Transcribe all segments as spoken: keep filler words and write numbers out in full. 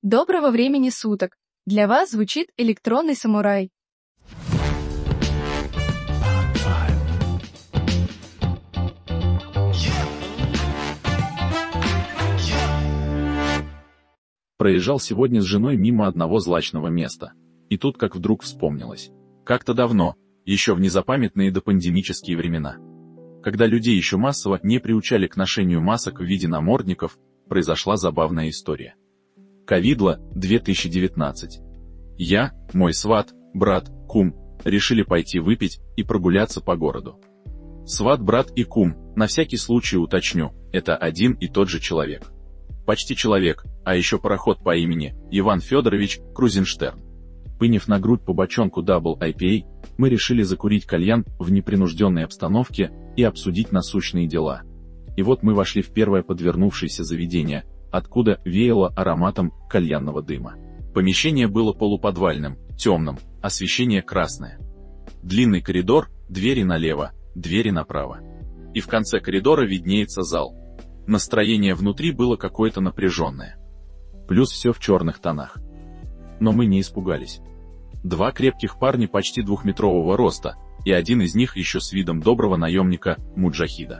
Доброго времени суток! Для вас звучит электронный самурай. Проезжал сегодня с женой мимо одного злачного места. И тут как вдруг вспомнилось. Как-то давно, еще в незапамятные допандемические времена, когда людей еще массово не приучали к ношению масок в виде намордников, произошла забавная история. Ковидло, две тысячи девятнадцать. Я, мой сват, брат, кум, решили пойти выпить и прогуляться по городу. Сват, брат и кум, на всякий случай уточню, это один и тот же человек. Почти человек, а еще пароход по имени Иван Федорович Крузенштерн. Пыняв на грудь по бочонку дабл ай пи эй, мы решили закурить кальян в непринужденной обстановке и обсудить насущные дела. И вот мы вошли в первое подвернувшееся заведение, откуда веяло ароматом кальянного дыма. Помещение было полуподвальным, темным, освещение красное. Длинный коридор, двери налево, двери направо. И в конце коридора виднеется зал. Настроение внутри было какое-то напряженное. Плюс все в черных тонах. Но мы не испугались. Два крепких парня почти двухметрового роста, и один из них еще с видом доброго наемника Муджахида.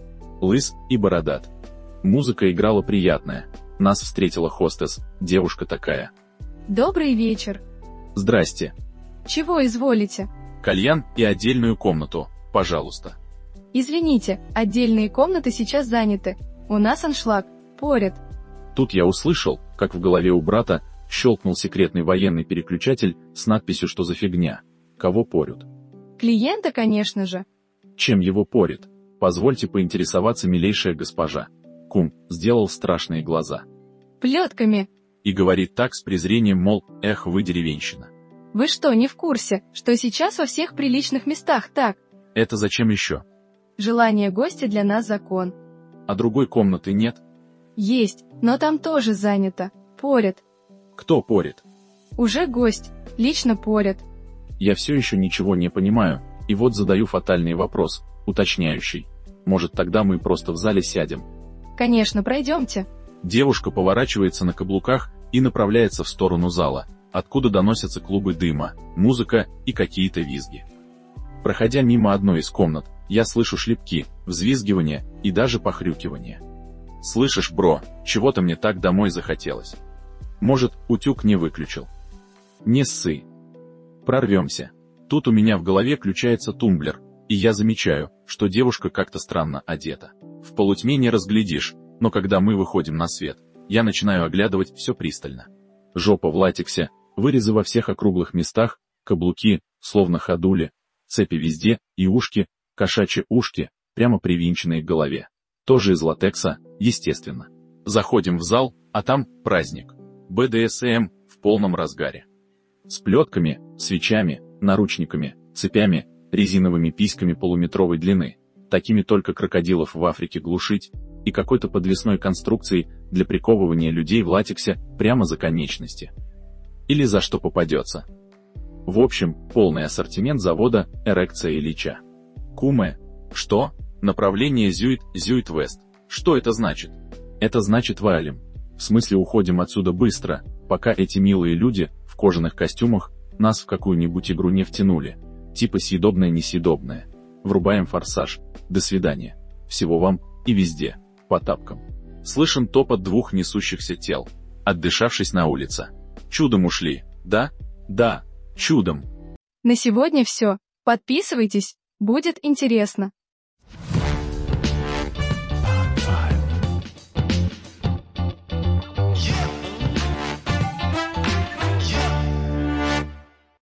Лыс и бородат. Музыка играла приятная. Нас встретила хостес, девушка такая. Добрый вечер. Здрасте. Чего изволите? Кальян и отдельную комнату, пожалуйста. Извините, отдельные комнаты сейчас заняты. У нас аншлаг, поряд. Тут я услышал, как в голове у брата щелкнул секретный военный переключатель с надписью «Что за фигня?». Кого порют? Клиента, конечно же. Чем его порят? Позвольте поинтересоваться, милейшая госпожа. Кум сделал страшные глаза. Плетками. И говорит так с презрением, мол, эх вы деревенщина. Вы что, не в курсе, что сейчас во всех приличных местах так? Это зачем еще? Желание гостя для нас закон. А другой комнаты нет? Есть, но там тоже занято. Порят. Кто порит? Уже гость, лично порят. Я все еще ничего не понимаю, и вот задаю фатальный вопрос, уточняющий. Может, тогда мы просто в зале сядем? Конечно, пройдемте. Девушка поворачивается на каблуках и направляется в сторону зала, откуда доносятся клубы дыма, музыка и какие-то визги. Проходя мимо одной из комнат, я слышу шлепки, взвизгивание и даже похрюкивание. Слышишь, бро, чего-то мне так домой захотелось. Может, утюг не выключил? Не ссы. Прорвемся. Тут у меня в голове включается тумблер, и я замечаю, что девушка как-то странно одета. В полутьме не разглядишь, но когда мы выходим на свет, я начинаю оглядывать все пристально. Жопа в латексе, вырезы во всех округлых местах, каблуки, словно ходули, цепи везде и ушки, кошачьи ушки, прямо привинченные к голове. Тоже из латекса, естественно. Заходим в зал, а там праздник. бэ дэ эс эм в полном разгаре. С плетками, свечами, наручниками, цепями, резиновыми письками полуметровой длины, такими только крокодилов в Африке глушить, и какой-то подвесной конструкцией для приковывания людей в латексе прямо за конечности. Или за что попадется. В общем, полный ассортимент завода «Эрекция Ильича». Куме. Что? Направление Зюит, Зюит-Вест. Что это значит? Это значит валим. В смысле уходим отсюда быстро, пока эти милые люди в кожаных костюмах нас в какую-нибудь игру не втянули. Типа съедобное-несъедобное. Врубаем форсаж. До свидания. Всего вам и везде. По тапкам. Слышен топот двух несущихся тел. Отдышавшись на улице. Чудом ушли. Да? Да. Чудом. На сегодня все. Подписывайтесь, будет интересно.